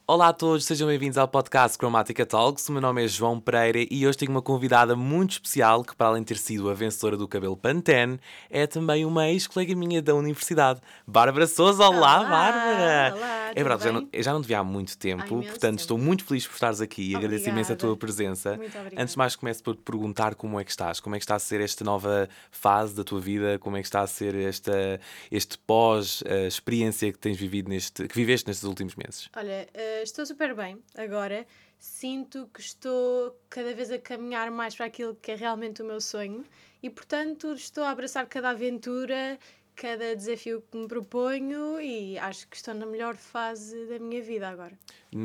Olá a todos, sejam bem-vindos ao podcast Chromatica Talks. O meu nome é João Pereira e hoje tenho uma convidada muito especial que, para além de ter sido a vencedora do cabelo Pantene, é também uma ex-colega minha da universidade, Bárbara Sousa. Olá, Bárbara! Olá, É tudo verdade, bem? eu já não te vi há muito Há tempo, imenso portanto estou tempo. muito feliz por estares aqui e agradeço imenso a tua Obrigada, presença. muito Antes de obrigada. mais, começo por te perguntar como é que estás, como é que está a ser esta nova fase da tua vida, como é que está a ser este pós-experiência que tens vivido que viveste nestes últimos meses. Olha, estou super bem agora. Sinto que estou cada vez a caminhar mais para aquilo que é realmente o meu sonho e, portanto, estou a abraçar cada aventura, cada desafio que me proponho e acho que estou na melhor fase da minha vida agora.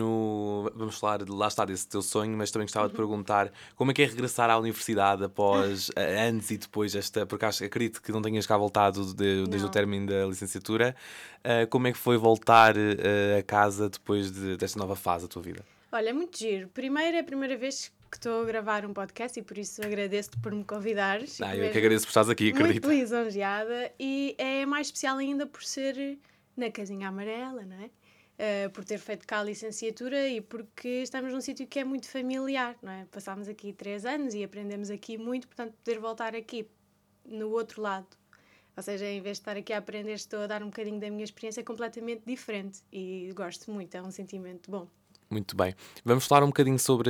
Vamos falar, lá está, desse teu sonho, mas também gostava de Uhum. perguntar como é que é regressar à universidade após, antes e depois porque acredito que não tenhas cá voltado desde o Não. término da licenciatura. Como é que foi voltar a casa depois desta nova fase da tua vida? Olha, é muito giro. Primeiro, é a primeira vez que estou a gravar um podcast e por isso agradeço-te por me convidares. Fico Eu é que mesmo agradeço por estares aqui, muito acredito. lisonjeada e é mais especial ainda por ser na Casinha Amarela, não é? Por ter feito cá a licenciatura e porque estamos num sítio que é muito familiar, não é? Passámos aqui 3 anos e aprendemos aqui muito, portanto, poder voltar aqui no outro lado. Ou seja, em vez de estar aqui a aprender, estou a dar um bocadinho da minha experiência completamente diferente e gosto muito, é um sentimento bom. Muito bem. Vamos falar um bocadinho sobre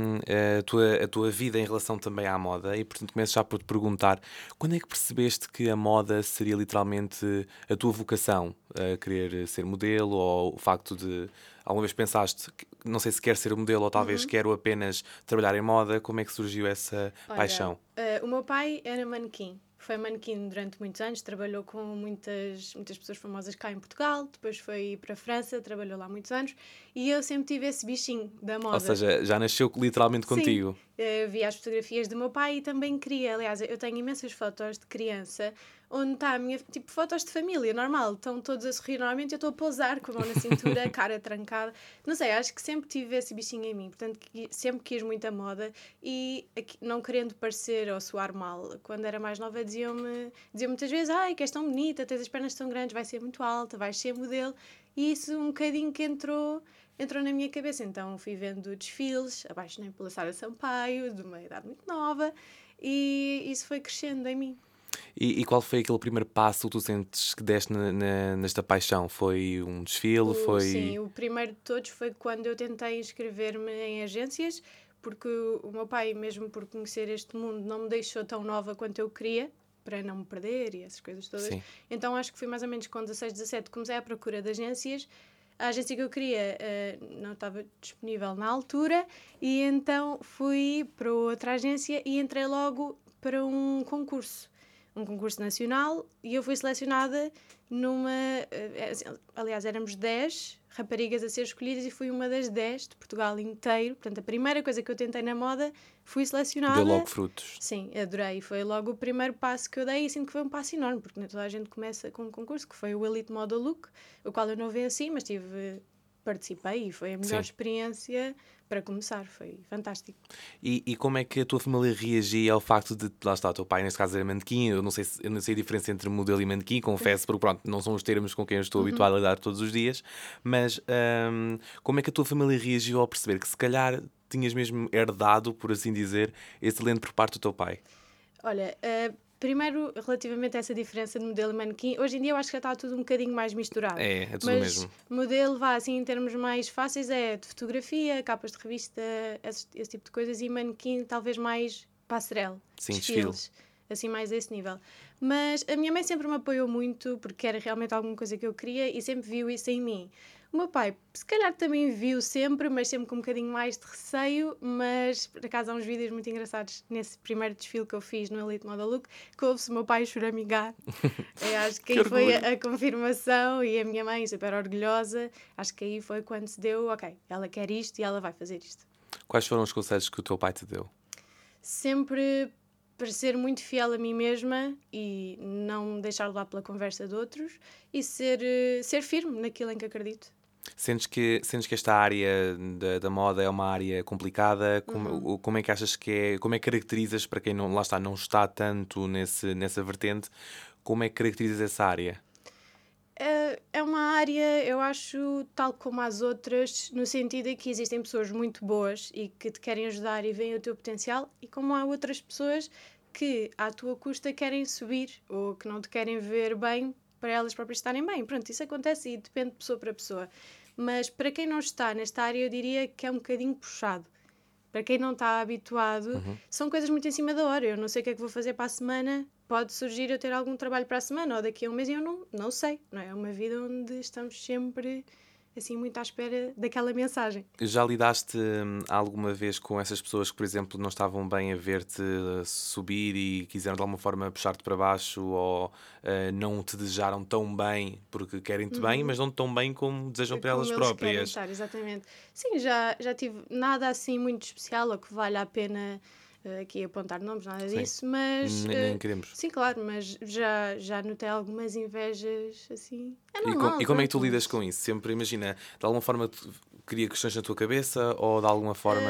a tua vida em relação também à moda e, portanto, começo já por te perguntar quando é que percebeste que a moda seria literalmente a tua vocação, a querer ser modelo ou o facto de alguma vez pensaste, não sei se quer ser modelo ou talvez quero apenas trabalhar em moda, como é que surgiu essa Olha, paixão? o meu pai era manequim. Foi manequim durante muitos anos, trabalhou com muitas pessoas famosas cá em Portugal, depois foi para a França, trabalhou lá muitos anos e eu sempre tive esse bichinho da Ou moda. seja, já nasceu literalmente Sim, contigo. via as fotografias do meu pai e também queria. Aliás, eu tenho imensas fotos de criança onde está a minha. Tipo, fotos de família, normal. Estão todos a sorrir normalmente, eu estou a pousar com a mão na cintura, a cara trancada. Não sei, acho que sempre tive esse bichinho em mim. Portanto, sempre quis muita moda e não querendo parecer ou soar mal, quando era mais nova diziam muitas vezes: ai, que és tão bonita, tens as pernas tão grandes, vais ser muito alta, vais ser modelo. E isso um bocadinho que entrou na minha cabeça. Então fui vendo desfiles, apaixonei pela Sara Sampaio, de uma idade muito nova, e isso foi crescendo em mim. E qual foi aquele primeiro passo que tu sentes que deste nesta paixão? Foi um desfile? Sim, Foi. o primeiro de todos foi quando eu tentei inscrever-me em agências, porque o meu pai, mesmo por conhecer este mundo, não me deixou tão nova quanto eu queria, para não me perder e essas coisas todas. Sim. Então acho que foi mais ou menos com 16, 17 comecei à procura de agências. A agência que eu queria não estava disponível na altura e então fui para outra agência e entrei logo para um concurso nacional e eu fui selecionada numa... aliás, éramos 10 raparigas a ser escolhidas e fui uma das 10 de Portugal inteiro. Portanto, a primeira coisa que eu tentei na moda fui Deu selecionada. logo frutos. Sim, adorei. Foi logo o primeiro passo que eu dei e sinto que foi um passo enorme, porque nem toda a gente começa com um concurso, que foi o Elite Model Look, o qual eu não venci, mas participei e foi a melhor Sim. experiência para começar. Foi fantástico. E como é que a tua família reagia ao facto de, lá está, o teu pai neste caso era manequim, eu não sei a diferença entre modelo e manequim, confesso, porque pronto, não são os termos com quem eu estou habituado a lidar todos os dias, mas como é que a tua família reagiu ao perceber que se calhar tinhas mesmo herdado, por assim dizer, esse talento por parte do teu pai? Olha, primeiro, relativamente a essa diferença de modelo e manequim, hoje em dia eu acho que já está tudo um bocadinho mais misturado. É tudo o Mas mesmo. modelo, vá assim, em termos mais fáceis, é de fotografia, capas de revista, esse tipo de coisas, e manequim talvez mais passarela, Sim, desfile. desfiles, assim mais a esse nível. Mas a minha mãe sempre me apoiou muito, porque era realmente alguma coisa que eu queria e sempre viu isso em mim. O meu pai, se calhar também viu sempre, mas sempre com um bocadinho mais de receio, mas por acaso há uns vídeos muito engraçados nesse primeiro desfile que eu fiz no Elite Model Look, que ouve-se o meu pai choramingar. Eu acho que Que aí foi orgulho! a confirmação e a minha mãe super orgulhosa. Acho que aí foi quando se deu, ok, ela quer isto e ela vai fazer isto. Quais foram os conselhos que o teu pai te deu? Sempre para ser muito fiel a mim mesma e não me deixar levar pela conversa de outros e ser firme naquilo em que acredito. Sentes que esta área da moda é uma área complicada? Uhum. Como é que achas que é? Como é que caracterizas, para quem não, lá está, não está tanto nessa vertente, como é que caracterizas essa área? É uma área eu acho tal como as outras, no sentido em que existem pessoas muito boas e que te querem ajudar e veem o teu potencial, e como há outras pessoas que à tua custa querem subir ou que não te querem ver bem para elas próprias estarem bem. Pronto, isso acontece e depende de pessoa para pessoa. Mas para quem não está nesta área, eu diria que é um bocadinho puxado. Para quem não está habituado, são coisas muito em cima da hora. Eu não sei o que é que vou fazer para a semana. Pode surgir eu ter algum trabalho para a semana ou daqui a um mês e eu não sei. Não é? É uma vida onde estamos sempre assim muito à espera daquela mensagem. Já lidaste alguma vez com essas pessoas que, por exemplo, não estavam bem a ver-te subir e quiseram de alguma forma puxar-te para baixo ou não te desejaram tão bem porque querem-te bem, mas não tão bem como desejam para elas Como eles querem próprias? estar, exatamente. Sim, já tive nada assim muito especial ou que valha a pena aqui apontar nomes, nada Sim, disso, mas nem queremos. sim, claro, mas já notei algumas invejas assim. É E normal, como é que pronto, tu lidas mas com isso? Sempre, imagina, de alguma forma cria questões na tua cabeça ou de alguma forma.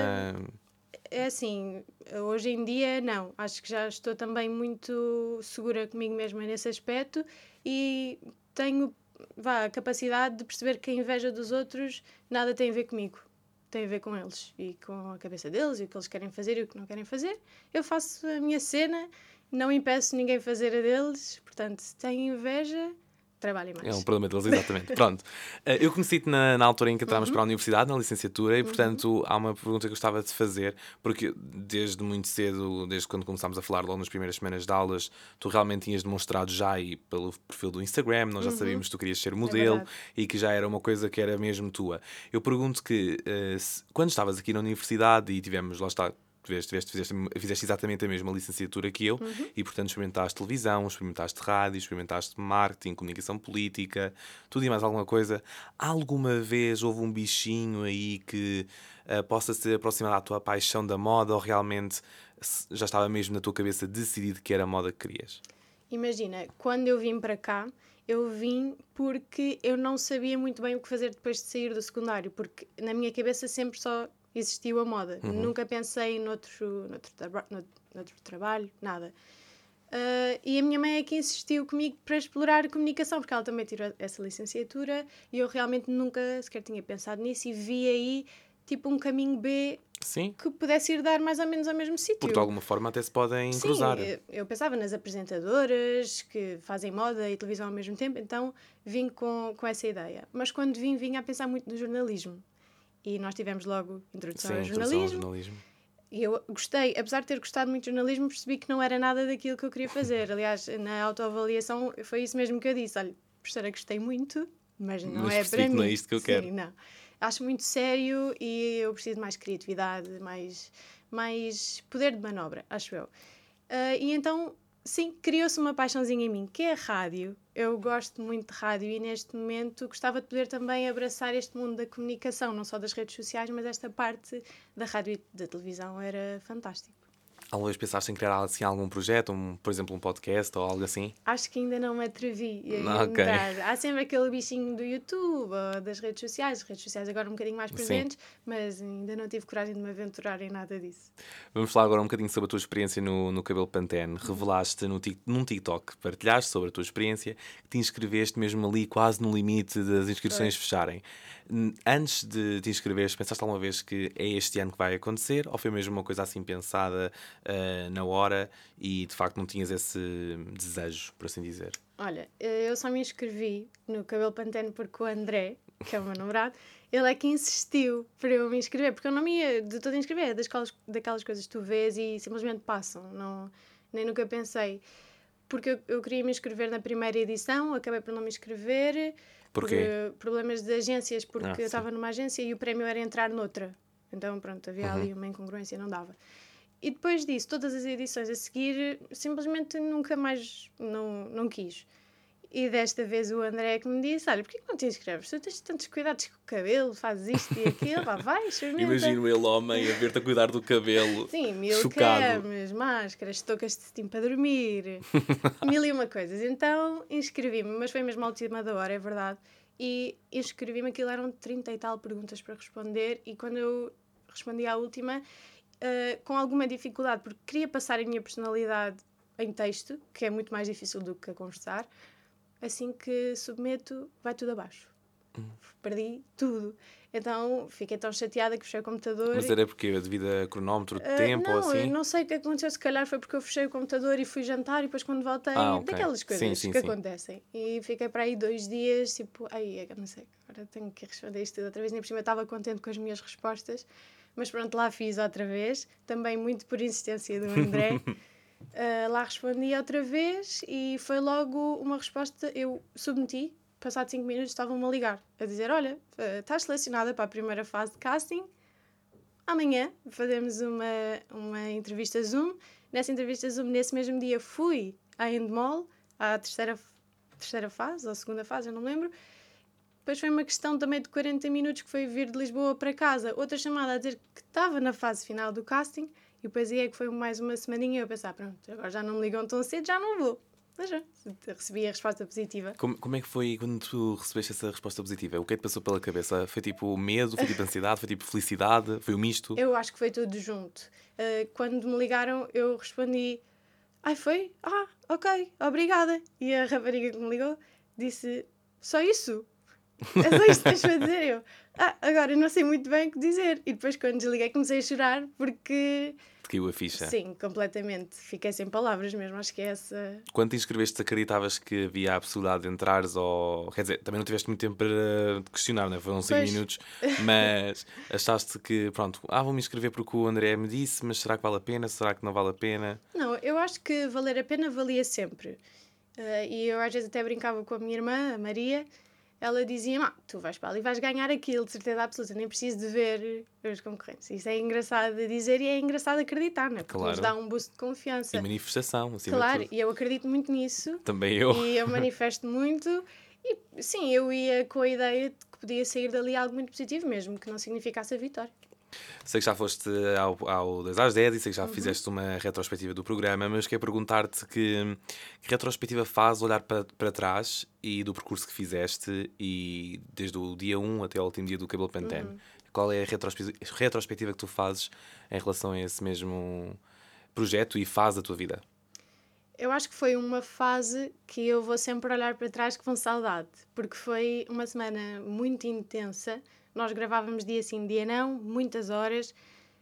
é assim, hoje em dia não. Acho que já estou também muito segura comigo mesma nesse aspecto e tenho a capacidade de perceber que a inveja dos outros nada tem a ver comigo. Tem a ver com eles e com a cabeça deles e o que eles querem fazer e o que não querem fazer. Eu faço a minha cena, não impeço ninguém fazer a deles, portanto, se têm inveja, trabalhem É um mais. problema deles, exatamente. Pronto. Eu conheci-te na altura em que entramos para a universidade, na licenciatura, e portanto há uma pergunta que eu gostava de fazer, porque desde muito cedo, desde quando começámos a falar logo nas primeiras semanas de aulas, tu realmente tinhas demonstrado já e pelo perfil do Instagram, nós já sabíamos que tu querias ser É modelo verdade. e que já era uma coisa que era mesmo tua. Eu pergunto que quando estavas aqui na universidade e tivemos, lá está, fizeste exatamente a mesma licenciatura que eu e, portanto, experimentaste televisão, experimentaste rádio, experimentaste marketing, comunicação política, tudo e mais alguma coisa. Alguma vez houve um bichinho aí que possa ser aproximado à tua paixão da moda ou realmente já estava mesmo na tua cabeça decidido que era a moda que querias? Imagina, quando eu vim para cá, eu vim porque eu não sabia muito bem o que fazer depois de sair do secundário, porque na minha cabeça sempre só existiu a moda. Nunca pensei noutro trabalho, nada. E a minha mãe é que insistiu comigo para explorar a comunicação, porque ela também tirou essa licenciatura e eu realmente nunca sequer tinha pensado nisso e vi aí tipo um caminho B Sim, que pudesse ir dar mais ou menos ao mesmo porque de sítio. alguma forma até se podem Sim, cruzar. eu pensava nas apresentadoras que fazem moda e televisão ao mesmo tempo, então vim com essa ideia. Mas quando vinha a pensar muito no jornalismo. E nós tivemos logo introdução Sim, ao introdução ao jornalismo. jornalismo. E eu gostei, apesar de ter gostado muito de jornalismo, percebi que não era nada daquilo que eu queria fazer. Aliás, na autoavaliação foi isso mesmo que eu disse. Olha, professora, gostei muito, mas não Mas é percebi para que não é mim. isto que eu quero. Sim, não. Acho muito sério e eu preciso de mais criatividade, mais poder de manobra, acho eu. E então, sim, criou-se uma paixãozinha em mim, que é a rádio. Eu gosto muito de rádio e neste momento gostava de poder também abraçar este mundo da comunicação, não só das redes sociais, mas esta parte da rádio e da televisão era fantástico. Alguma vez pensaste em criar assim, algum projeto, por exemplo, um podcast ou algo assim? Acho que ainda não me atrevi a Ok, entrar. Há sempre aquele bichinho do YouTube ou das redes sociais, as redes sociais agora um bocadinho mais sim. presentes, mas ainda não tive coragem de me aventurar em nada disso. Vamos falar agora um bocadinho sobre a tua experiência no cabelo Pantene. Revelaste num TikTok, partilhaste sobre a tua experiência, que te inscreveste mesmo ali quase no limite das Foi. inscrições fecharem. Antes de te inscreveres, pensaste alguma vez que é este ano que vai acontecer? Ou foi mesmo uma coisa assim pensada na hora e de facto não tinhas esse desejo, por assim dizer? Olha, eu só me inscrevi no Cabelo Pantene porque o André, que é o meu namorado, ele é que insistiu para eu me inscrever, porque eu não me ia de todo inscrever, é daquelas coisas que tu vês e simplesmente passam, não, nem nunca pensei. Porque eu queria me inscrever na primeira edição, acabei por não me inscrever, por Porquê? problemas de agências, porque eu Sim. estava numa agência e o prémio era entrar noutra. Então, pronto, havia ali uma incongruência, não dava. E depois disso, todas as edições a seguir, simplesmente nunca mais não quis. E desta vez o André é que me disse: Olha, porquê que não te inscreves? Tu tens tantos cuidados com o cabelo, fazes isto e aquilo, pá, vai, experimenta. Imagino ele, homem, a ver-te a cuidar do cabelo, Sim, mil chocado. cremes, máscaras, toucas de cetim para dormir, mil e uma coisas. Então inscrevi-me, mas foi mesmo à última da hora, é verdade. E inscrevi-me, aquilo eram 30 e tal perguntas para responder, e quando eu respondi à última, com alguma dificuldade, porque queria passar a minha personalidade em texto, que é muito mais difícil do que a conversar, assim que submeto, vai tudo abaixo. Perdi tudo. Então fiquei tão chateada que fechei o computador. Mas era porque devido a cronómetro de tempo ou Não, eu assim? não sei o que aconteceu. Se calhar foi porque eu fechei o computador e fui jantar e depois quando voltei, Ok. daquelas Sim, coisas sim, que sim. acontecem. E fiquei para aí 2 dias, tipo, ai, eu não sei, agora tenho que responder isto tudo outra vez. Nem por cima eu estava contente com as minhas respostas, mas pronto, lá fiz outra vez, também muito por insistência do André. Lá respondi outra vez e foi logo uma resposta. Eu submeti, passado 5 minutos estavam-me a ligar, a dizer: olha, estás selecionada para a primeira fase de casting, amanhã fazemos uma entrevista Zoom. Nessa entrevista Zoom, nesse mesmo dia, fui à Endemol, à terceira fase, ou segunda fase, eu não me lembro. Depois foi uma questão também de 40 minutos, que foi vir de Lisboa para casa. Outra chamada a dizer que estava na fase final do casting. E depois aí é que foi mais uma semaninha. Eu pensava, pronto, agora já não me ligam tão cedo, já não vou. Mas já, recebi a resposta positiva. Como é que foi quando tu recebeste essa resposta positiva? O que é que te passou pela cabeça? Foi tipo medo? Foi tipo ansiedade? Foi tipo felicidade? Foi o misto? Eu acho que foi tudo junto. Quando me ligaram, eu respondi: ai, foi? Ah, ok, obrigada. E a rapariga que me ligou disse: só isso? É só isto que tens para dizer? Eu: agora não sei muito bem o que dizer. E depois, quando desliguei, comecei a chorar porque, Te caiu a ficha? sim, completamente. Fiquei sem palavras mesmo. Acho que é essa. Quando te inscreveste, acreditavas que havia a possibilidade de entrares ou... Quer dizer, também não tiveste muito tempo para te questionar, né? Foram 5 Pois, minutos, mas achaste que, pronto, vou-me inscrever porque o André me disse, mas será que vale a pena? Será que não vale a pena? não, eu acho que valer a pena valia sempre. E eu às vezes até brincava com a minha irmã, a Maria. Ela dizia: tu vais para ali e vais ganhar aquilo, de certeza absoluta, nem preciso de ver os concorrentes. Isso é engraçado de dizer e é engraçado acreditar, não é? Porque nos dá Claro. um boost de E confiança. manifestação, acima de Claro, tudo. e eu acredito muito nisso Também eu. e eu manifesto muito. E sim, eu ia com a ideia de que podia sair dali algo muito positivo, mesmo que não significasse a vitória. Sei que já foste ao 2 às 10 e sei que já fizeste uma retrospectiva do programa, mas quero perguntar-te que retrospectiva faz olhar para trás e do percurso que fizeste e desde o dia 1 até ao último dia do Cabelo Pantene. Qual é a retrospectiva que tu fazes em relação a esse mesmo projeto e fase da tua vida? Eu acho que foi uma fase que eu vou sempre olhar para trás com saudade, porque foi uma semana muito intensa. Nós gravávamos dia sim, dia não, muitas horas.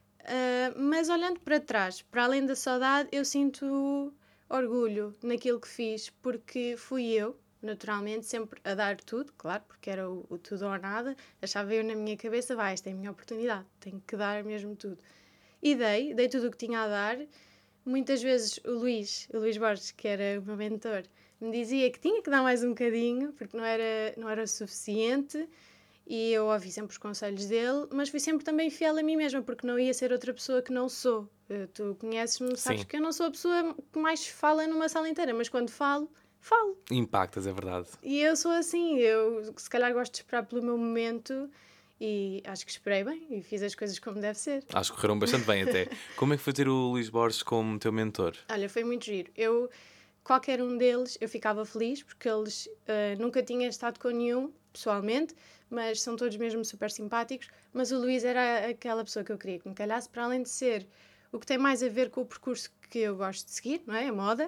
Mas olhando para trás, para além da saudade, eu sinto orgulho naquilo que fiz, porque fui eu, naturalmente, sempre a dar tudo, claro, porque era o tudo ou nada. Achava eu na minha cabeça: vai, esta é a minha oportunidade, tenho que dar mesmo tudo. E dei tudo o que tinha a dar. Muitas vezes o Luís Borges, que era o meu mentor, me dizia que tinha que dar mais um bocadinho, porque não era suficiente, e eu ouvi sempre os conselhos dele, mas fui sempre também fiel a mim mesma, porque não ia ser outra pessoa que não sou. Tu conheces-me, sabes Sim, que eu não sou a pessoa que mais fala numa sala inteira, mas quando falo, falo. impactas, é verdade. E eu sou assim, eu se calhar gosto de esperar pelo meu momento e acho que esperei bem e fiz as coisas como deve ser. Acho que correram bastante bem até. Como é que foi ter o Luís Borges como teu mentor? Olha, foi muito giro. Qualquer um deles, eu ficava feliz, porque eles nunca tinha estado com nenhum, pessoalmente, mas são todos mesmo super simpáticos. Mas o Luís era aquela pessoa que eu queria que me calhasse, para além de ser o que tem mais a ver com o percurso que eu gosto de seguir, não é? A moda.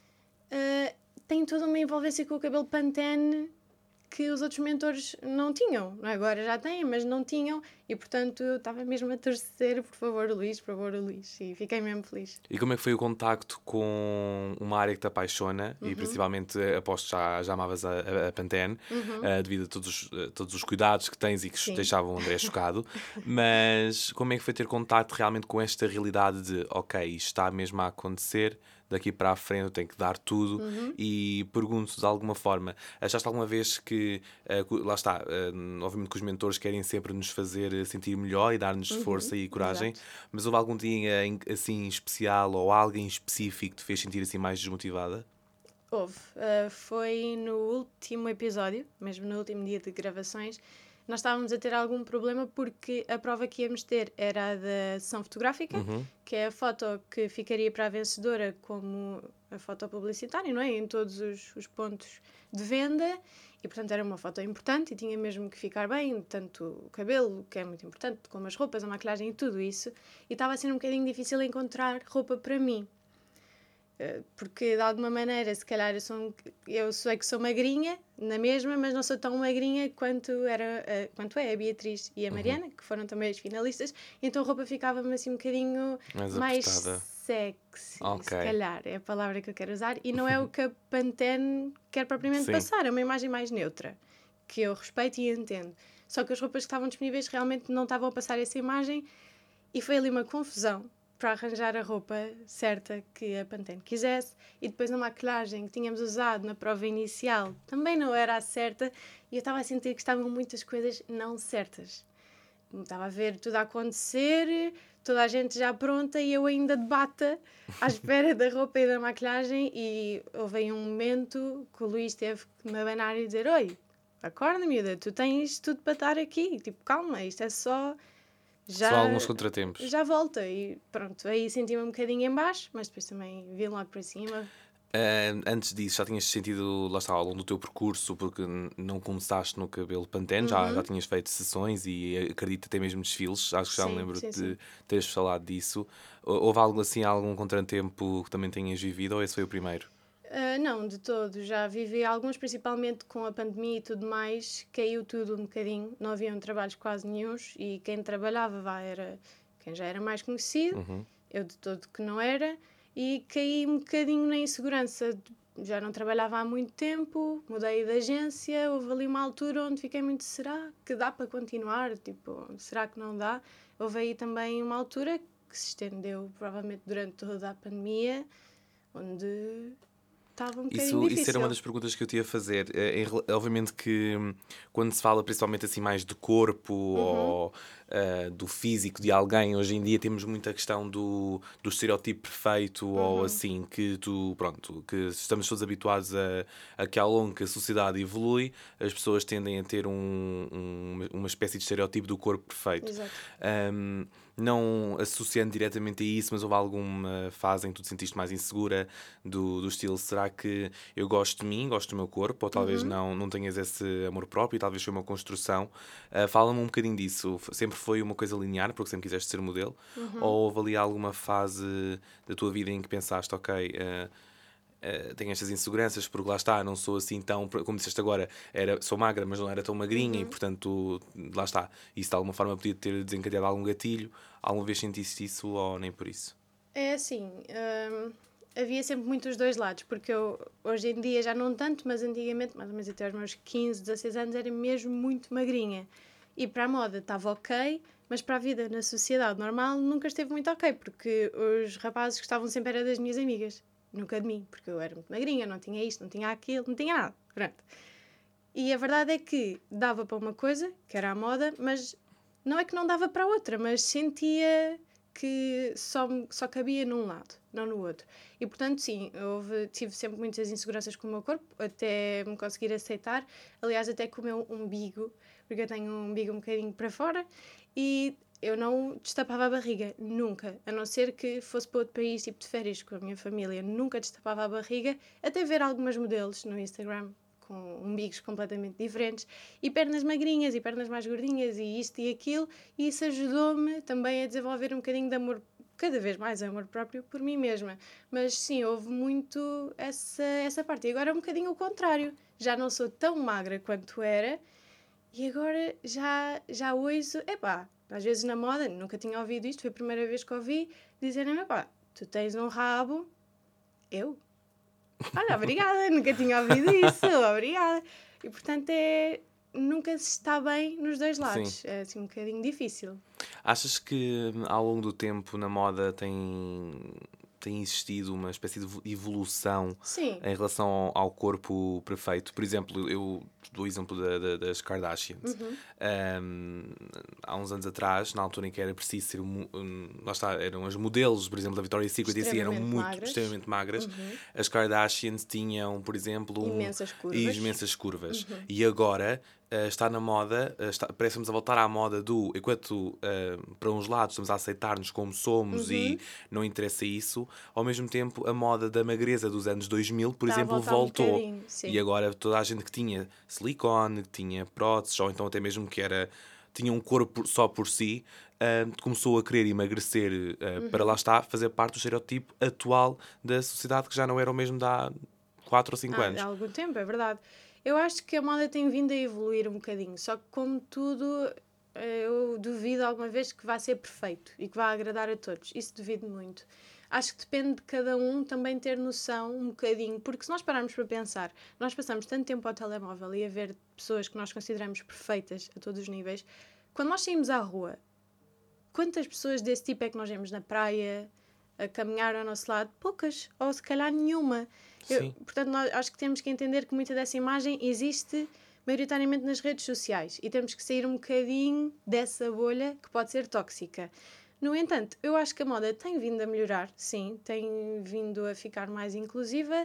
Tem toda uma envolvência com o cabelo Pantene que os outros mentores não tinham. Agora já têm, mas não tinham. E, portanto, eu estava mesmo a torcer: por favor, Luís, por favor, Luís. E fiquei mesmo feliz. E como é que foi o contacto com uma área que te apaixona e principalmente aposto já amavas a Pantene devido a todos os cuidados que tens e que Sim. deixavam o André chocado, mas como é que foi ter contacto realmente com esta realidade de ok, isto está mesmo a acontecer, daqui para a frente eu tenho que dar tudo e pergunto de alguma forma, achaste alguma vez que, lá está, obviamente que os mentores querem sempre nos fazer sentir melhor e dar-nos força e coragem, Exato. mas houve algum dia assim especial ou alguém específico que te fez sentir assim mais desmotivada? Houve. Foi no último episódio, mesmo no último dia de gravações, nós estávamos a ter algum problema porque a prova que íamos ter era a da sessão fotográfica, que é a foto que ficaria para a vencedora como a foto publicitária, não é? Em todos os pontos de venda. E, portanto, era uma foto importante e tinha mesmo que ficar bem, tanto o cabelo, que é muito importante, como as roupas, a maquilhagem e tudo isso. E estava a ser um bocadinho difícil encontrar roupa para mim. porque de alguma maneira, se calhar, eu sei que sou magrinha, na mesma, mas não sou tão magrinha quanto é a Beatriz e a Uhum. Mariana, que foram também as finalistas, então a roupa ficava-me assim um bocadinho Mais mais apertada. sexy, Ok. se calhar, é a palavra que eu quero usar, e não é o que a Pantene quer propriamente Sim. passar, é uma imagem mais neutra, que eu respeito e entendo. Só que as roupas que estavam disponíveis realmente não estavam a passar essa imagem e foi ali uma confusão para arranjar a roupa certa que a Pantene quisesse, e depois a maquilhagem que tínhamos usado na prova inicial também não era a certa, e eu estava a sentir que estavam muitas coisas não certas. Estava a ver tudo a acontecer, toda a gente já pronta e eu ainda de bata à espera da roupa e da maquilhagem, e houve aí um momento que o Luís teve que me abanar e dizer: Oi, acorda, miúda, tu tens tudo para estar aqui, tipo, calma, isto é só Só alguns já, contratempos. já volta. E pronto, aí senti-me um bocadinho em baixo, mas depois também vim logo para cima. Antes disso, já tinhas sentido, lá está, ao longo do teu percurso, porque não começaste no cabelo Pantene, já Uhum. tinhas feito sessões e acredito até mesmo desfiles, acho que já me Sim, lembro sim, sim. de teres falado disso. Houve algo assim, algum contratempo que também tenhas vivido ou esse foi o primeiro? Não, de todo. Já vivi alguns, principalmente com a pandemia e tudo mais, caiu tudo um bocadinho. Não haviam trabalhos quase nenhuns e quem trabalhava vá, era quem já era mais conhecido, Uhum. eu de todo que não era, e caí um bocadinho na insegurança. Já não trabalhava há muito tempo, mudei de agência, houve ali uma altura onde fiquei muito, será que dá para continuar? Tipo, será que não dá? Houve aí também uma altura que se estendeu provavelmente durante toda a pandemia, onde estava um bocadinho Isso era uma difícil. das perguntas que eu te ia fazer. Obviamente que quando se fala principalmente assim mais do corpo Uhum, ou do físico de alguém, hoje em dia temos muita questão do estereotipo perfeito ou uhum, assim, que tu, pronto, que estamos todos habituados a que ao longo que a sociedade evolui, as pessoas tendem a ter uma espécie de estereotipo do corpo perfeito. exato. Um, não associando diretamente a isso, mas houve alguma fase em que tu te sentiste mais insegura do estilo, será que eu gosto de mim, gosto do meu corpo, ou talvez Uhum. não tenhas esse amor próprio, talvez foi uma construção. Fala-me um bocadinho disso. Sempre foi uma coisa linear, porque sempre quiseste ser modelo, Uhum. ou houve ali alguma fase da tua vida em que pensaste, ok, tenho estas inseguranças, porque lá está, não sou assim tão, como disseste agora, sou magra, mas não era tão magrinha, e Uhum. portanto, lá está, isso de alguma forma podia ter desencadeado algum gatilho. Alguma vez sentiste isso ou nem por isso? É assim, havia sempre muito os dois lados, porque eu hoje em dia já não tanto, mas antigamente, mais ou menos até aos meus 15, 16 anos, era mesmo muito magrinha. E para a moda estava ok, mas para a vida na sociedade normal nunca esteve muito ok, porque os rapazes gostavam sempre era das minhas amigas, nunca de mim, porque eu era muito magrinha, não tinha isto, não tinha aquilo, não tinha nada. Pronto. E a verdade é que dava para uma coisa, que era a moda, mas não é que não dava para outra, mas sentia que só cabia num lado, não no outro. E portanto, sim, tive sempre muitas inseguranças com o meu corpo, até me conseguir aceitar. Aliás, até com o meu umbigo, porque eu tenho um umbigo um bocadinho para fora e eu não destapava a barriga, nunca. A não ser que fosse para outro país, tipo de férias com a minha família, nunca destapava a barriga, até ver algumas modelos no Instagram com umbigos completamente diferentes e pernas magrinhas e pernas mais gordinhas e isto e aquilo, e isso ajudou-me também a desenvolver um bocadinho de amor, cada vez mais amor próprio por mim mesma. Mas sim, houve muito essa parte. E agora é um bocadinho o contrário. Já não sou tão magra quanto era e agora já ouço, epá, às vezes na moda, nunca tinha ouvido isto, foi a primeira vez que ouvi, dizerem-me, epá, tu tens um rabo, eu? Olha, obrigada, nunca tinha ouvido isso, obrigada. E portanto nunca se está bem nos dois Sim. lados, é assim um bocadinho difícil. Achas que ao longo do tempo na moda tem existido uma espécie de evolução Sim. em relação ao corpo perfeito? Por exemplo, eu dou o exemplo das Kardashians. Uhum. Ahm, Há uns anos atrás, na altura em que era preciso ser. Lá está, eram as modelos, por exemplo, da Victoria's Secret, e assim eram Extremamente muito, magras. extremamente magras. Uhum. As Kardashians tinham, por exemplo, Imensas curvas. imensas curvas. Uhum. E agora está na moda, parece-nos a voltar à moda do enquanto para uns lados estamos a aceitar-nos como somos e Uhum. não interessa isso, ao mesmo tempo a moda da magreza dos anos 2000, por Está a exemplo, voltar um voltou. bocadinho, E sim. agora toda a gente que tinha silicone, que tinha próteses, ou então até mesmo que era tinha um corpo só por si, começou a querer emagrecer para lá está, fazer parte do estereotipo atual da sociedade, que já não era o mesmo de há 4 ou 5 Há anos. algum tempo, é verdade. Eu acho que a moda tem vindo a evoluir um bocadinho, só que como tudo, eu duvido alguma vez que vá ser perfeito e que vá agradar a todos. Isso duvido muito. Acho que depende de cada um também ter noção um bocadinho, porque se nós pararmos para pensar, nós passamos tanto tempo ao telemóvel e a ver pessoas que nós consideramos perfeitas a todos os níveis, quando nós saímos à rua, quantas pessoas desse tipo é que nós vemos na praia, a caminhar ao nosso lado? Poucas, ou se calhar nenhuma. Sim. Portanto, nós acho que temos que entender que muita dessa imagem existe maioritariamente nas redes sociais e temos que sair um bocadinho dessa bolha que pode ser tóxica. No entanto, eu acho que a moda tem vindo a melhorar, sim, tem vindo a ficar mais inclusiva.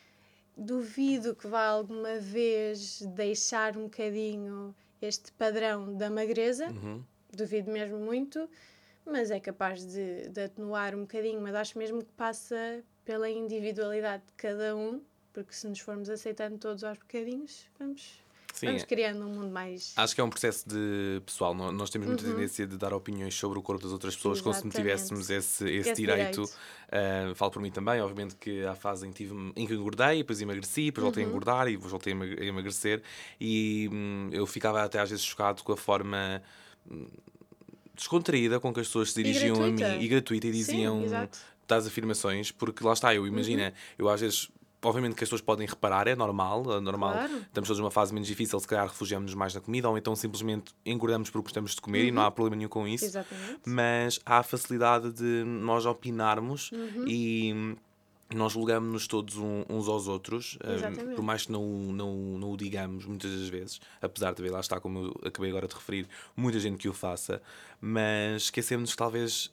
Duvido que vá alguma vez deixar um bocadinho este padrão da magreza, duvido mesmo muito, mas é capaz de atenuar um bocadinho, mas acho mesmo que passa pela individualidade de cada um, porque se nos formos aceitando todos aos bocadinhos, vamos Sim, criando um mundo mais... acho que é um processo de pessoal. Nós temos muita tendência de dar opiniões sobre o corpo das outras pessoas, como se não Exatamente. tivéssemos esse Esse direito. direito. Falo por mim também, obviamente que há fase em que engordei, depois emagreci, depois voltei a engordar e depois voltei a emagrecer. E eu ficava até às vezes chocado com a forma descontraída com que as pessoas se E dirigiam a mim gratuita. e gratuita e Sim, diziam exato. tais afirmações, porque lá está, eu às vezes. Obviamente que as pessoas podem reparar, é normal, Claro. estamos todos numa fase menos difícil, se calhar refugiamos-nos mais na comida, ou então simplesmente engordamos porque gostamos de comer e não há problema nenhum com isso, Exatamente. mas há a facilidade de nós opinarmos e nós julgamos-nos todos uns aos outros, por Exatamente. mais que não o digamos muitas das vezes, apesar de ver, lá está, como eu acabei agora de referir, muita gente que o faça, mas esquecemos que talvez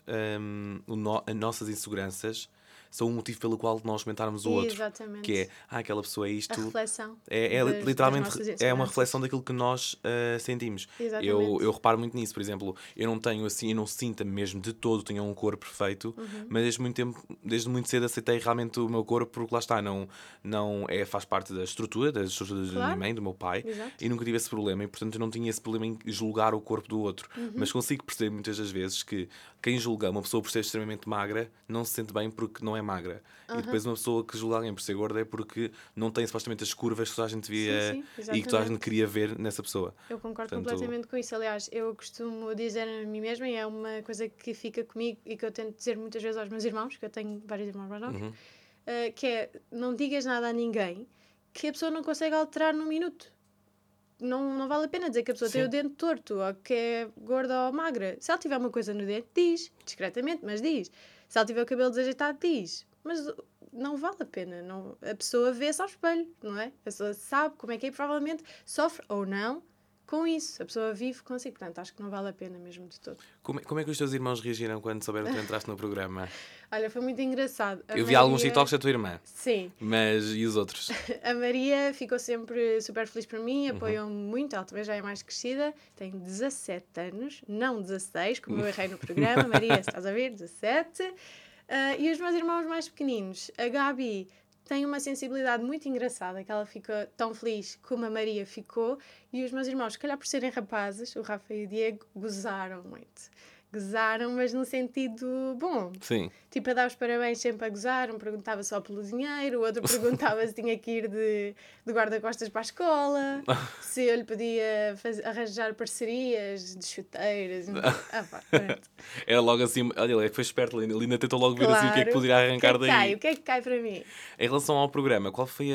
as nossas inseguranças são o motivo pelo qual nós comentarmos o outro, que é, Exatamente. aquela pessoa é A isto, reflexão das literalmente nossas é uma reflexão inseguranças. daquilo que nós sentimos. Eu Exatamente. reparo muito nisso, por exemplo, eu não tenho assim, eu não sinto mesmo de todo, tenho um corpo perfeito, mas desde muito cedo aceitei realmente o meu corpo, porque lá está, não faz parte das estruturas da minha Claro. mãe, do meu pai, Exato. e nunca tive esse problema, e portanto eu não tinha esse problema em julgar o corpo do outro. Mas consigo perceber muitas das vezes que quem julga uma pessoa por ser extremamente magra não se sente bem porque não é magra. E depois uma pessoa que julga alguém por ser gorda é porque não tem supostamente as curvas que toda a gente Sim, via sim, e que toda a gente exatamente. queria ver nessa pessoa. Eu concordo Portanto, completamente com isso. Aliás, eu costumo dizer a mim mesma, e é uma coisa que fica comigo e que eu tento dizer muitas vezes aos meus irmãos, que eu tenho vários irmãos mais novos, que é, não digas nada a ninguém que a pessoa não consegue alterar num minuto. Não vale a pena dizer que a pessoa tem o sim, dente torto ou que é gorda ou magra. Se ela tiver uma coisa no dente, diz. Discretamente, mas diz. Se ela tiver o cabelo desajeitado, diz. Mas não vale a pena. Não, a pessoa vê-se ao espelho, não é? A pessoa sabe como é que é e provavelmente sofre ou não com isso. A pessoa vive consigo. Portanto, acho que não vale a pena mesmo de todo. como é que os teus irmãos reagiram quando souberam que tu entraste no programa? Olha, foi muito engraçado. A Eu vi alguns Maria... TikToks da tua irmã, Sim. mas e os outros? A Maria ficou sempre super feliz por mim, apoiou-me muito, ela também já é mais crescida, tem 17 anos, não 16, como eu errei no programa. Maria, se estás a ver, 17. E os meus irmãos mais pequeninos, a Gabi tem uma sensibilidade muito engraçada, que ela fica tão feliz como a Maria ficou, e os meus irmãos, se calhar por serem rapazes, o Rafa e o Diego, gozaram muito. Gozaram, mas num sentido bom. Sim. Tipo, a dar os parabéns sempre a gozar. Um perguntava só pelo dinheiro, o outro perguntava se tinha que ir de guarda-costas para a escola, se eu lhe podia arranjar parcerias de chuteiras. Pá, pronto. Era logo assim, olha, ele foi esperto, Linda tentou logo ver assim o que é que Claro. poderia arrancar daí. O que é que cai para mim? Em relação ao programa, qual foi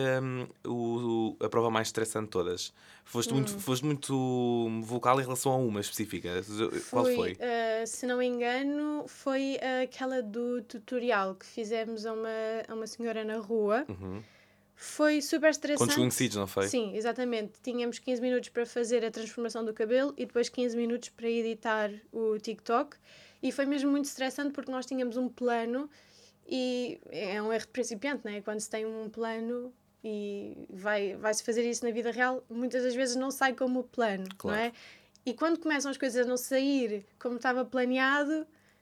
a prova mais estressante de todas? Foste muito vocal em relação a uma específica. Qual foi? Se não me engano, foi aquela do tutorial que fizemos a uma senhora na rua. Foi super Com estressante. desconhecidos, não foi? Sim, exatamente. Tínhamos 15 minutos para fazer a transformação do cabelo e depois 15 minutos para editar o TikTok. E foi mesmo muito estressante porque nós tínhamos um plano e é um erro de principiante, não é? Quando se tem um plano e vai-se fazer isso na vida real, muitas das vezes não sai como o plano, Claro. não é? E quando começam as coisas a não sair como estava planeado,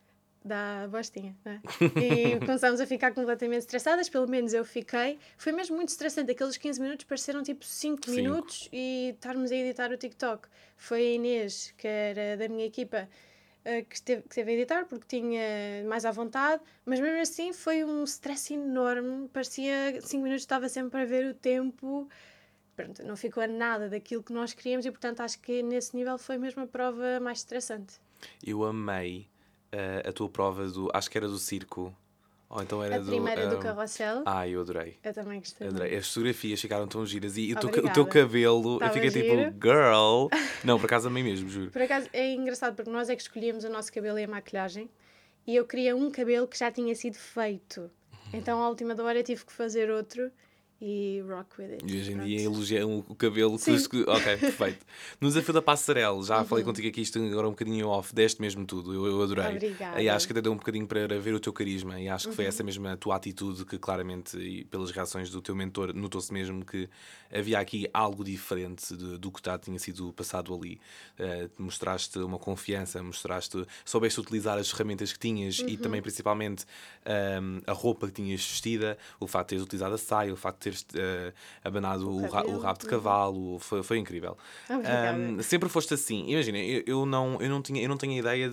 dá bostinha, não é? E começámos a ficar completamente estressadas, pelo menos eu fiquei. Foi mesmo muito estressante, aqueles 15 minutos pareceram tipo 5 Cinco. minutos e estarmos a editar o TikTok. Foi a Inês, que era da minha equipa, que esteve a editar porque tinha mais à vontade, mas mesmo assim foi um stress enorme, parecia 5 minutos, estava sempre a ver o tempo. Pronto, não ficou a nada daquilo que nós queríamos e portanto acho que nesse nível foi mesmo a prova mais estressante. Eu amei a tua prova do. Acho que era do circo. Ou então A era do. primeira do carrossel, Eu adorei. eu também gostei Adorei. muito. As fotografias ficaram tão giras e o teu Obrigada. cabelo, eu Estava fiquei tipo, giro. girl. Não, por acaso amei mesmo, juro. Por acaso é engraçado porque nós é que escolhíamos o nosso cabelo e a maquilhagem e eu queria um cabelo que já tinha sido feito. Então à última da hora tive que fazer outro e rock with it. E hoje em dia Pronto. elogiam o cabelo. Sim. Ok, perfeito. No desafio da passarela, já falei Uhum. contigo aqui isto agora um bocadinho off, deste mesmo tudo, eu adorei. Obrigada. E acho que até deu um bocadinho para ver o teu carisma e acho que Uhum. foi essa mesma a tua atitude que claramente, e pelas reações do teu mentor, notou-se mesmo que havia aqui algo diferente do que já tinha sido passado ali. Mostraste uma confiança, soubeste utilizar as ferramentas que tinhas e também principalmente a roupa que tinhas vestida, o facto de teres utilizado a saia, o facto de teres abanado o cabelo. rabo de cavalo, foi incrível. Obrigada. Sempre foste assim. Imagina, eu não tenho a ideia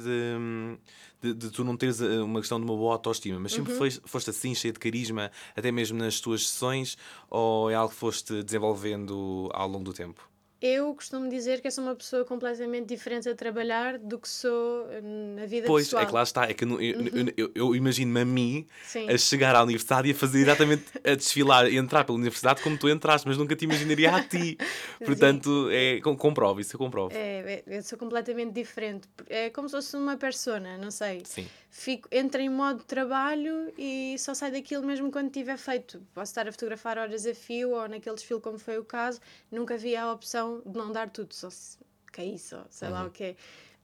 de tu não teres uma questão de uma boa autoestima, mas sempre foste assim, cheio de carisma, até mesmo nas tuas sessões, ou é algo que foste desenvolvendo ao longo do tempo? Eu costumo dizer que eu sou uma pessoa completamente diferente a trabalhar do que sou na vida Pois, é que pessoal. lá está, é que eu imagino-me a mim Sim. a chegar à universidade e a fazer exatamente, a desfilar, e entrar pela universidade como tu entraste, mas nunca te imaginaria a ti. Portanto, comprovo, isso eu comprovo. Eu sou completamente diferente. É como se fosse uma persona, não sei. Sim. Entro em modo trabalho e só saio daquilo mesmo quando tiver feito. Posso estar a fotografar horas a fio ou naquele desfile, como foi o caso. Nunca vi a opção de não dar tudo, só se caísse, ou sei lá o quê.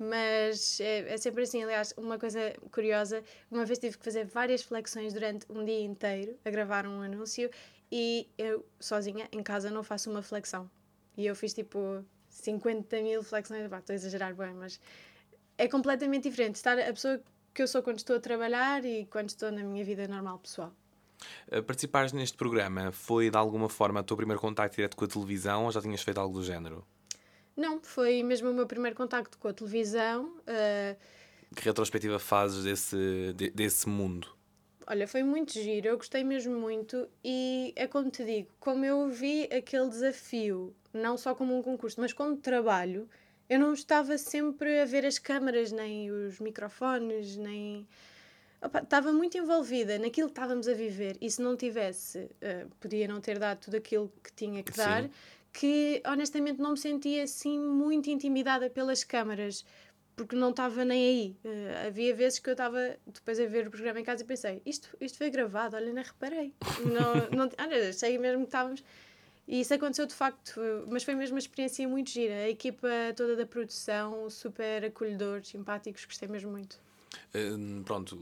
Mas é sempre assim. Aliás, uma coisa curiosa: uma vez tive que fazer várias flexões durante um dia inteiro a gravar um anúncio e eu, sozinha, em casa, não faço uma flexão. E eu fiz tipo 50 mil flexões, estou a exagerar bem, mas é completamente diferente estar a pessoa que eu sou quando estou a trabalhar e quando estou na minha vida normal pessoal. Participares neste programa foi de alguma forma o teu primeiro contacto direto com a televisão ou já tinhas feito algo do género? Não, foi mesmo o meu primeiro contacto com a televisão. Que retrospectiva fazes desse mundo? Olha, foi muito giro, eu gostei mesmo muito e é como te digo, como eu vi aquele desafio, não só como um concurso, mas como trabalho, eu não estava sempre a ver as câmaras, nem os microfones, nem... Opa, estava muito envolvida naquilo que estávamos a viver e se não tivesse, podia não ter dado tudo aquilo que tinha que dar, Sim. que honestamente não me sentia assim muito intimidada pelas câmaras, porque não estava nem aí. Havia vezes que eu estava depois a ver o programa em casa e pensei, isto foi gravado, olha, nem reparei. Olha, sei mesmo que estávamos... E isso aconteceu de facto, mas foi mesmo uma experiência muito gira. A equipa toda da produção, super acolhedores, simpáticos, gostei mesmo muito. Pronto,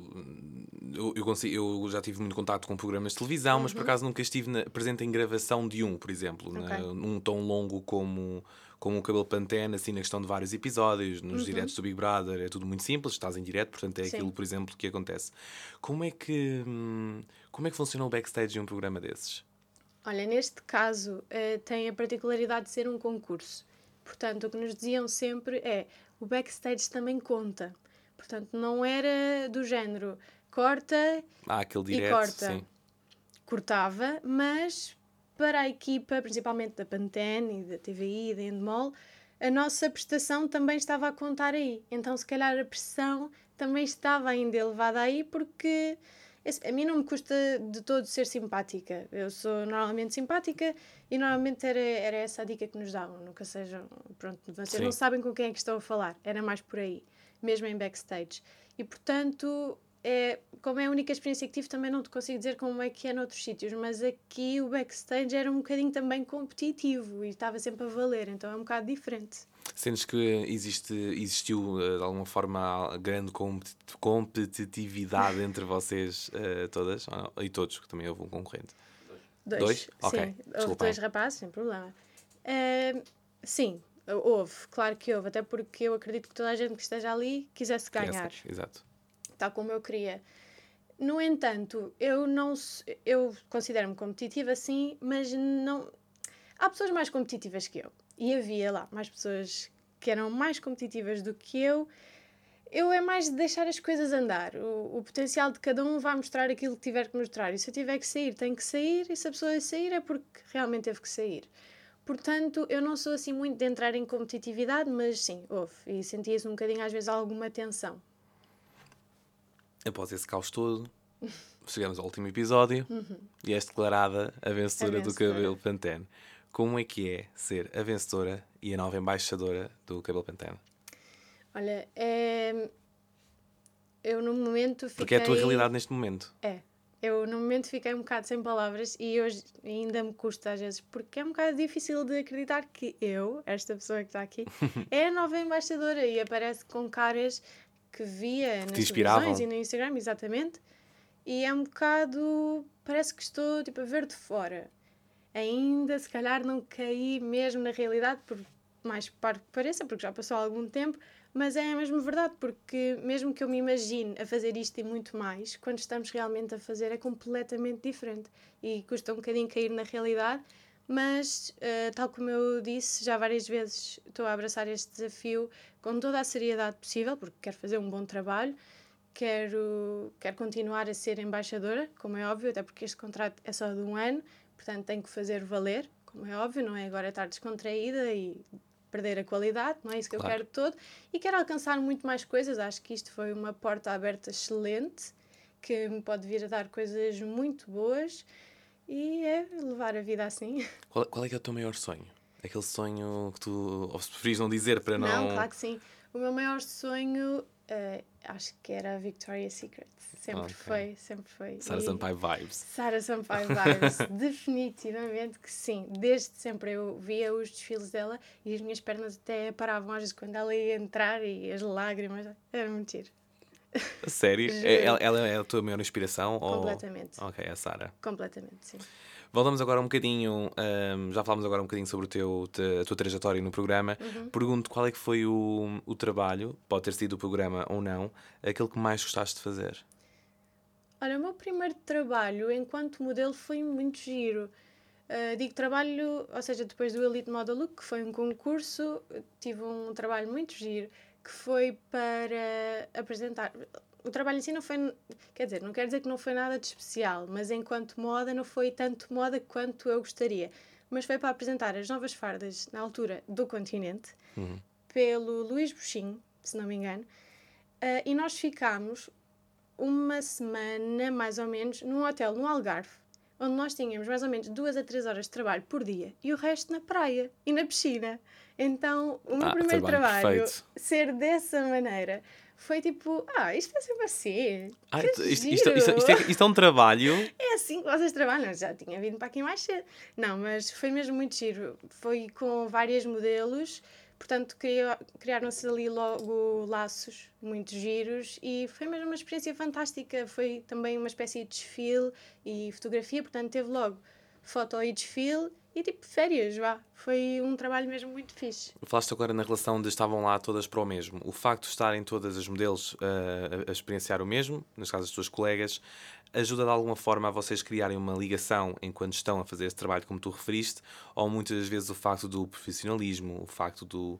eu já tive muito contato com programas de televisão, mas por acaso nunca estive presente em gravação de por exemplo, um tão longo como o Cabelo Pantene, assim, na questão de vários episódios, nos diretos do Big Brother, é tudo muito simples, estás em direto, portanto é Sim. aquilo, por exemplo, que acontece. Como é que funciona o backstage de um programa desses? Olha, neste caso tem a particularidade de ser um concurso. Portanto, o que nos diziam sempre é o backstage também conta. Portanto, não era do género corta Aquele e direto, corta. sim. Cortava, mas para a equipa, principalmente da Pantene e da TVI e da Endemol, a nossa prestação também estava a contar aí. Então, se calhar, a pressão também estava ainda elevada aí, porque a mim não me custa de todo ser simpática. Eu sou normalmente simpática e normalmente era essa a dica que nos davam. Nunca sejam, pronto, vocês não sabem com quem é que estão a falar. Era mais por aí, mesmo em backstage. E, portanto, como é a única experiência que tive, também não te consigo dizer como é que é noutros sítios, mas aqui o backstage era um bocadinho também competitivo e estava sempre a valer, então é um bocado diferente. Sentes que existiu de alguma forma grande competitividade entre vocês todas? Ou não? E todos, que também houve um concorrente? Dois? Ok, Sim, houve desculpem. 2 rapazes, sem problema. Sim, houve, claro que houve, até porque eu acredito que toda a gente que esteja ali quisesse ganhar. Exato. tal como eu queria. No entanto, eu considero-me competitiva sim, mas não. Há pessoas mais competitivas que eu. E havia lá mais pessoas que eram mais competitivas do que eu. Eu é mais de deixar as coisas andar. O potencial de cada um vai mostrar aquilo que tiver que mostrar. E se eu tiver que sair, tem que sair. E se a pessoa sair, é porque realmente teve que sair. Portanto, eu não sou assim muito de entrar em competitividade, mas sim, houve. E sentia-se um bocadinho, às vezes, alguma tensão. Após esse caos todo, chegamos ao último episódio e és declarada a A vencedora do vencedora. Cabelo Pantene. Como é que é ser a vencedora e a nova embaixadora do Cabelo Pantene? Olha, eu no momento Porque é a tua fiquei. realidade neste momento. Eu no momento fiquei um bocado sem palavras e hoje ainda me custa às vezes, porque é um bocado difícil de acreditar que eu, esta pessoa que está aqui, é a nova embaixadora e aparece com caras que via Que te nas televisões inspiravam. e no Instagram, exatamente. E é um bocado. Parece que estou tipo, a ver de fora. Ainda, se calhar, não caí mesmo na realidade, por mais parvo que pareça, porque já passou algum tempo, mas é mesmo verdade, porque mesmo que eu me imagine a fazer isto e muito mais, quando estamos realmente a fazer é completamente diferente. E custa um bocadinho cair na realidade, mas, tal como eu disse, já várias vezes estou a abraçar este desafio com toda a seriedade possível, porque quero fazer um bom trabalho. Quero continuar a ser embaixadora, como é óbvio, até porque este contrato é só de um ano, portanto tenho que fazer valer, como é óbvio, não é agora estar descontraída e perder a qualidade, não é isso que eu Claro. quero de todo. E quero alcançar muito mais coisas, acho que isto foi uma porta aberta excelente, que me pode vir a dar coisas muito boas e é levar a vida assim. Qual é que é o teu maior sonho? Aquele sonho que tu, ou se preferis não dizer para Não, não... claro que sim. O meu maior sonho, acho que era a Victoria's Secret. Sempre Ok. foi, sempre foi. Sara Sampaio vibes. Sarah Sampaio Vibes, definitivamente que sim. Desde sempre eu via os desfiles dela e as minhas pernas até paravam às vezes quando ela ia entrar e as lágrimas. Era muito giro. A sério? Juro. Ela é a tua maior inspiração? Ou... Completamente. Ok, é a Sara. Completamente, sim. Voltamos agora um bocadinho, já falámos agora um bocadinho sobre a tua trajetória no programa. Pergunto qual é que foi o trabalho, pode ter sido o programa ou não, aquele que mais gostaste de fazer? Olha, o meu primeiro trabalho enquanto modelo foi muito giro. Digo trabalho, ou seja, depois do Elite Model Look, que foi um concurso, tive um trabalho muito giro, que foi para apresentar. O trabalho em si não foi. Quer dizer, não quer dizer que não foi nada de especial, mas enquanto moda não foi tanto moda quanto eu gostaria. Mas foi para apresentar as novas fardas, na altura, do continente, pelo Luís Buxinho, se não me engano. E nós ficámos uma semana, mais ou menos, num hotel no Algarve, onde nós tínhamos mais ou menos 2 a 3 horas de trabalho por dia e o resto na praia e na piscina. Então, o meu primeiro Trabalho trabalho perfeito. ser dessa maneira foi tipo, isto é sempre assim, que Isto, giro! isto é um trabalho. É assim que vocês trabalham. Já tinha vindo para aqui mais cedo. Não, mas foi mesmo muito giro. Foi com vários modelos, portanto criaram-se ali logo laços muito giros e foi mesmo uma experiência fantástica. Foi também uma espécie de desfile e fotografia, portanto teve logo foto e desfile e tipo férias, vá. Foi um trabalho mesmo muito fixe. Falaste agora na relação de estavam lá todas para o mesmo. O facto de estarem todas as modelos a experienciar o mesmo, neste caso as tuas colegas, ajuda de alguma forma a vocês criarem uma ligação enquanto estão a fazer esse trabalho, como tu referiste, ou muitas das vezes o facto do profissionalismo, o facto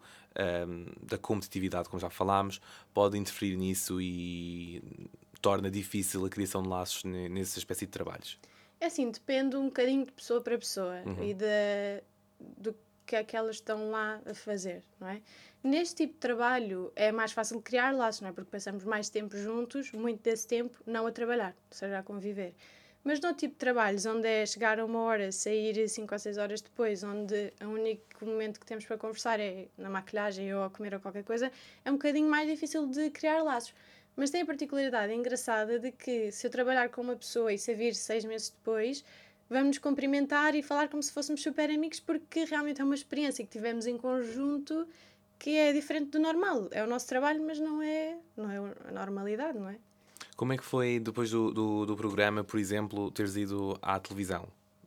da competitividade, como já falámos, pode interferir nisso e torna difícil a criação de laços nessa espécie de trabalhos. É assim, depende um bocadinho de pessoa para pessoa e do que é que elas estão lá a fazer, não é? Neste tipo de trabalho é mais fácil criar laços, não é? Porque passamos mais tempo juntos, muito desse tempo não a trabalhar, ou seja, a conviver. Mas no tipo de trabalhos onde é chegar a uma hora, sair 5 ou 6 horas depois, onde o único momento que temos para conversar é na maquilhagem ou a comer ou qualquer coisa, é um bocadinho mais difícil de criar laços. Mas tem a particularidade engraçada de que se eu trabalhar com uma pessoa e se a vir 6 meses depois, vamos nos cumprimentar e falar como se fôssemos super amigos porque realmente é uma experiência que tivemos em conjunto que é diferente do normal. É o nosso trabalho, mas não é a normalidade, não é? Como é que foi depois do programa, por exemplo, teres ido à televisão?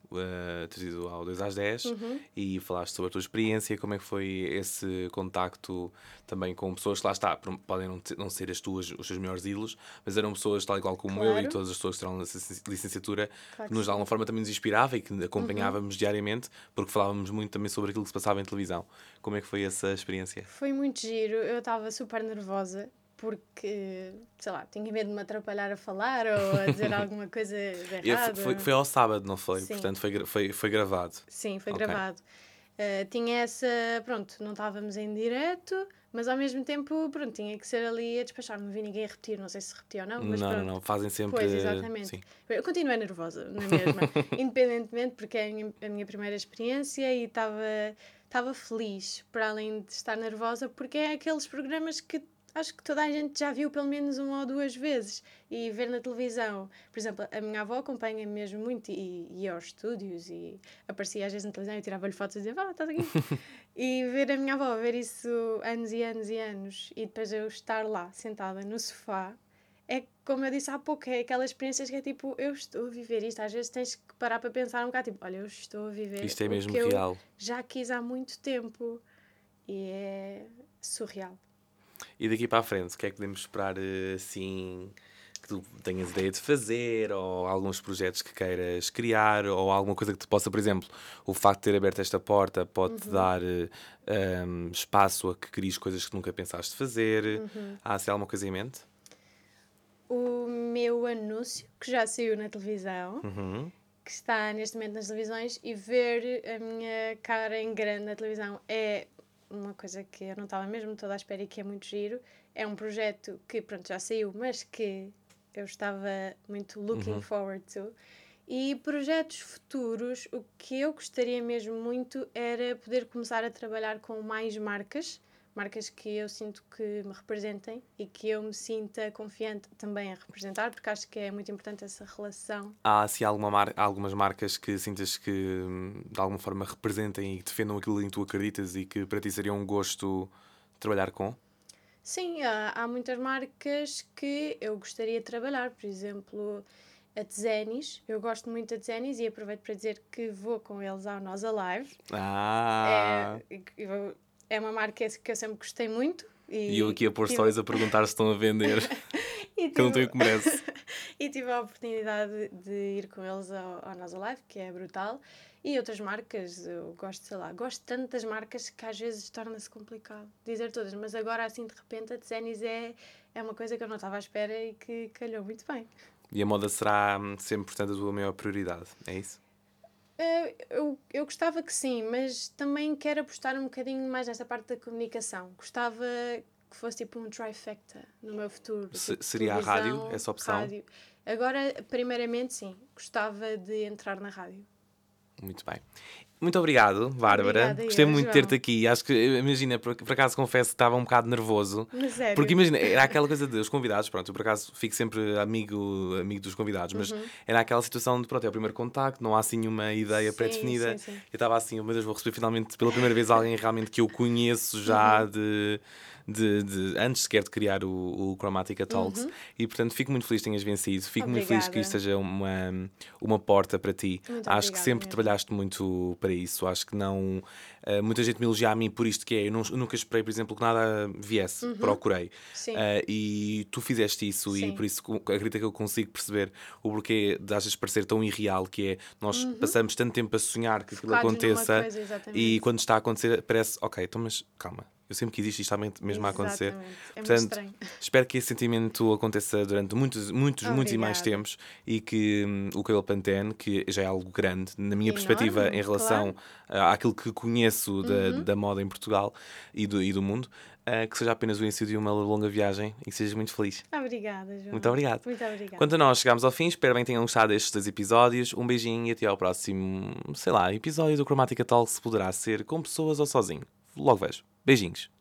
teres ido ao 2 às 10 Uhum. e falaste sobre a tua experiência, como é que foi esse contacto também com pessoas que lá está, podem não ser os teus melhores ídolos, mas eram pessoas tal e qual como eu e Claro, todas as pessoas que estão na licenciatura, claro que que nos de alguma sim. forma também nos inspirava e que Uhum. acompanhávamos diariamente, porque falávamos muito também sobre aquilo que se passava em televisão. Como é que foi essa experiência? Foi muito giro, eu estava super nervosa porque, sei lá, tinha medo de me atrapalhar a falar ou a dizer alguma coisa de errado. Foi ao sábado, não foi? Sim, Portanto, foi gravado. sim, foi Ok. gravado. Tinha essa, pronto, não estávamos em direto, mas ao mesmo tempo, pronto, tinha que ser ali a despachar. Não vi ninguém repetir, não sei se repetiu ou não, mas Não, não, pronto. não. Fazem sempre. Pois, exatamente. Sim. Eu continuei nervosa, na mesma, independentemente, porque é a minha primeira experiência e estava feliz, para além de estar nervosa, porque é aqueles programas que acho que toda a gente já viu pelo menos uma ou duas vezes e ver na televisão. Por exemplo, a minha avó acompanha mesmo muito e ia aos estúdios e aparecia às vezes na televisão e tirava-lhe fotos e dizia, vá, estás aqui. E ver a minha avó ver isso anos e anos e anos e depois eu estar lá, sentada no sofá, é como eu disse há pouco, é aquelas experiências que é tipo, eu estou a viver isto. Às vezes tens que parar para pensar um bocado, tipo, olha, eu estou a viver Isto é o mesmo que eu real. já quis há muito tempo e é surreal. E daqui para a frente, o que é que podemos esperar assim que tu tenhas ideia de fazer, ou alguns projetos que queiras criar, ou alguma coisa que te possa, por exemplo, o facto de ter aberto esta porta pode-te Uhum, dar espaço a que cries coisas que nunca pensaste fazer. uhum. Há assim alguma coisa em mente? O meu anúncio, que já saiu na televisão, Uhum. que está neste momento nas televisões, e ver a minha cara em grande na televisão é uma coisa que eu não estava mesmo toda à espera e que é muito giro. É um projeto que, pronto, já saiu, mas que eu estava muito looking Uhum. forward to. E projetos futuros, o que eu gostaria mesmo muito era poder começar a trabalhar com mais marcas, marcas que eu sinto que me representem e que eu me sinta confiante também a representar, porque acho que é muito importante essa relação. Há assim algumas marcas que sintas que de alguma forma representem e que defendam aquilo em que tu acreditas e que para ti seria um gosto trabalhar com? Sim, há muitas marcas que eu gostaria de trabalhar, por exemplo, a Tzenis. Eu gosto muito da Tzenis e aproveito para dizer que vou com eles ao Nós Alive. É, Ah! é uma marca que eu sempre gostei muito E eu e aqui a pôr tive, stories a perguntar se estão a vender. e Que eu não tenho tive, o que merece. e tive a oportunidade de ir com eles ao Nós Alive, que é brutal. E outras marcas, eu gosto, sei lá, gosto tanto das marcas que às vezes torna-se complicado dizer todas, mas agora assim de repente a Tzenis é uma coisa que eu não estava à espera e que calhou muito bem. E a moda será sempre, portanto, a tua maior prioridade, é isso? Eu gostava que sim, mas também quero apostar um bocadinho mais nessa parte da comunicação. Gostava que fosse tipo um trifecta no meu futuro, tipo Seria a rádio televisão, essa opção? rádio. Agora, primeiramente, sim, gostava de entrar na rádio. Muito bem. Muito obrigado, Bárbara. Obrigada, Gostei eu, muito de ter-te João. aqui. Acho que, imagina, por acaso confesso que estava um bocado nervoso. Na Porque sério. imagina, era aquela coisa dos convidados, pronto, eu por acaso fico sempre amigo dos convidados, mas Uhum. era aquela situação de, pronto, é o primeiro contacto, não há assim nenhuma ideia Sim, sim, pré-definida. sim. Eu estava assim, oh, meu Deus, vou receber finalmente pela primeira vez alguém realmente que eu conheço já Uhum. antes sequer de criar o Chromatica Talks. Uhum. E portanto fico muito feliz que tenhas vencido, fico muito feliz que isto Obrigada. seja uma porta para ti. Muito Acho que obrigada sempre mesmo. trabalhaste muito para isso. Acho que não. Muita gente me elogia a mim por isto que é. Eu nunca esperei, por exemplo, que nada viesse. Uhum. Procurei. Sim, E tu fizeste isso e sim. por isso acredito que eu consigo perceber o porquê de às vezes parecer tão irreal, que é nós Uhum. passamos tanto tempo a sonhar que aquilo Focados numa aconteça coisa, e exatamente. quando está a acontecer parece, ok, então mas calma, eu sempre quis isto está mesmo a acontecer. Exatamente. É muito Portanto, estranho. espero que esse sentimento aconteça durante muitos e mais Obrigada. tempos e que o cabelo Pantene, que já é algo grande, na minha perspectiva, em Enorme, relação claro. àquilo que conheço Uhum. da moda em Portugal e do mundo, que seja apenas o início de uma longa viagem e que sejas muito feliz. Obrigada, Muito João. obrigado. Muito obrigada. Quanto a nós, chegámos ao fim. Espero bem que tenham gostado destes 2 episódios. Um beijinho e até ao próximo, sei lá, episódio do Chromatica Talk, se poderá ser com pessoas ou sozinho. Logo vejo. Beijinhos.